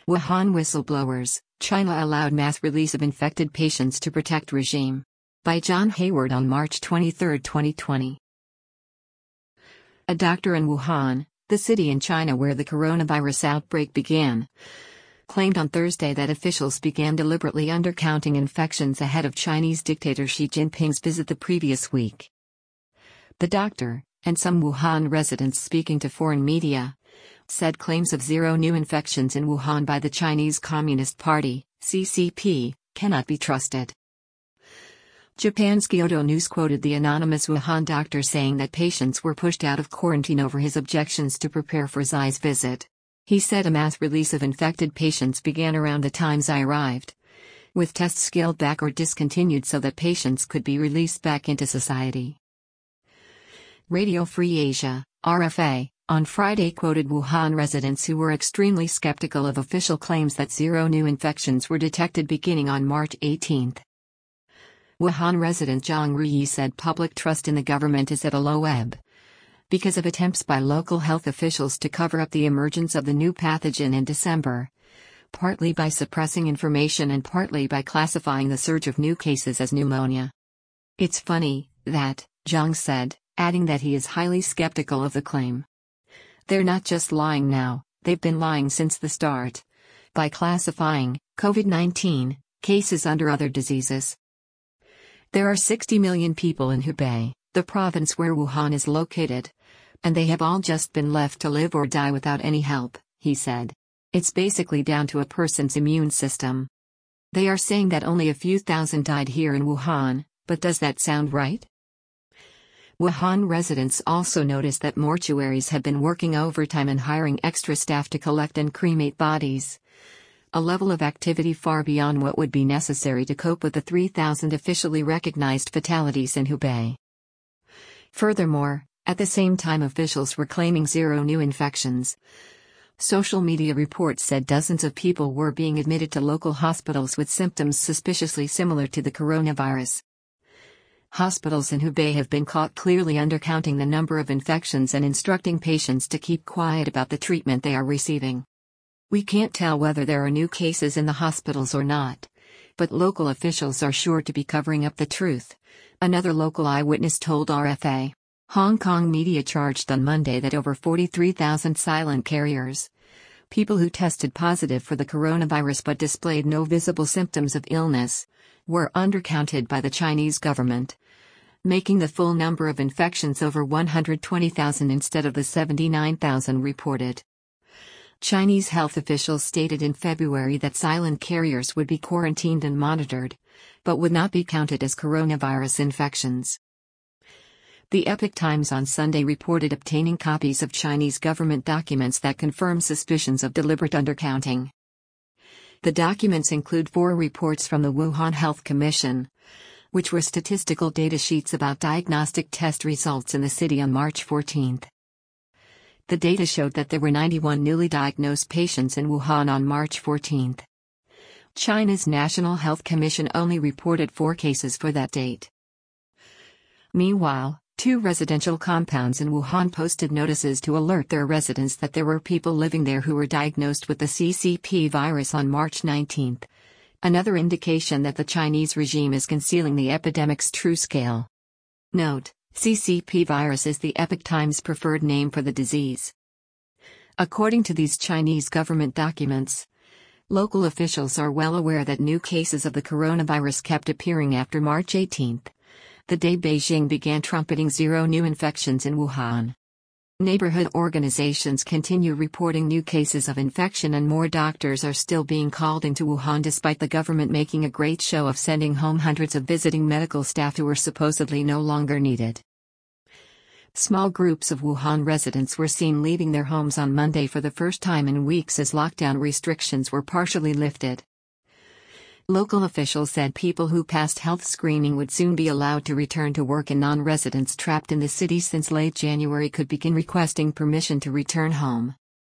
Wuhan whistleblowers, China allowed mass release of infected patients to protect regime. By John Hayward on March 23, 2020. A doctor in Wuhan, the city in China where the coronavirus outbreak began, claimed on Thursday that officials began deliberately undercounting infections ahead of Chinese dictator Xi Jinping's visit the previous week. The doctor, and some Wuhan residents speaking to foreign media, said claims of zero new infections in Wuhan by the Chinese Communist Party, CCP, cannot be trusted. Japan's Kyodo News quoted the anonymous Wuhan doctor saying that patients were pushed out of quarantine over his objections to prepare for Xi's visit. He said a mass release of infected patients began around the time Xi arrived, with tests scaled back or discontinued so that patients could be released back into society. Radio Free Asia, RFA, on Friday quoted Wuhan residents who were extremely skeptical of official claims that zero new infections were detected beginning on March 18. Wuhan resident Zhang Ruyi said public trust in the government is at a low ebb because of attempts by local health officials to cover up the emergence of the new pathogen in December, partly by suppressing information and partly by classifying the surge of new cases as pneumonia. It's funny, that, Zhang said, adding that he is highly skeptical of the claim. They're not just lying now, they've been lying since the start, by classifying COVID-19 cases under other diseases. There are 60 million people in Hubei, the province where Wuhan is located, and they have all just been left to live or die without any help, he said. It's basically down to a person's immune system. They are saying that only a few thousand died here in Wuhan, but does that sound right? Wuhan residents also noticed that mortuaries have been working overtime and hiring extra staff to collect and cremate bodies, a level of activity far beyond what would be necessary to cope with the 3,000 officially recognized fatalities in Hubei. Furthermore, at the same time officials were claiming zero new infections, social media reports said dozens of people were being admitted to local hospitals with symptoms suspiciously similar to the coronavirus. Hospitals in Hubei have been caught clearly undercounting the number of infections and instructing patients to keep quiet about the treatment they are receiving. We can't tell whether there are new cases in the hospitals or not, but local officials are sure to be covering up the truth, another local eyewitness told RFA. Hong Kong media charged on Monday that over 43,000 silent carriers, people who tested positive for the coronavirus but displayed no visible symptoms of illness, were undercounted by the Chinese government, making the full number of infections over 120,000 instead of the 79,000 reported. Chinese health officials stated in February that silent carriers would be quarantined and monitored, but would not be counted as coronavirus infections. The Epoch Times on Sunday reported obtaining copies of Chinese government documents that confirm suspicions of deliberate undercounting. The documents include 4 reports from the Wuhan Health Commission, which were statistical data sheets about diagnostic test results in the city on March 14. The data showed that there were 91 newly diagnosed patients in Wuhan on March 14. China's National Health Commission only reported 4 cases for that date. Meanwhile, 2 residential compounds in Wuhan posted notices to alert their residents that there were people living there who were diagnosed with the CCP virus on March 19, another indication that the Chinese regime is concealing the epidemic's true scale. Note: CCP virus is the Epoch Times' preferred name for the disease. According to these Chinese government documents, local officials are well aware that new cases of the coronavirus kept appearing after March 18, the day Beijing began trumpeting zero new infections in Wuhan. Neighborhood organizations continue reporting new cases of infection and more doctors are still being called into Wuhan despite the government making a great show of sending home hundreds of visiting medical staff who were supposedly no longer needed. Small groups of Wuhan residents were seen leaving their homes on Monday for the first time in weeks as lockdown restrictions were partially lifted. Local officials said people who passed health screening would soon be allowed to return to work and non-residents trapped in the city since late January could begin requesting permission to return home.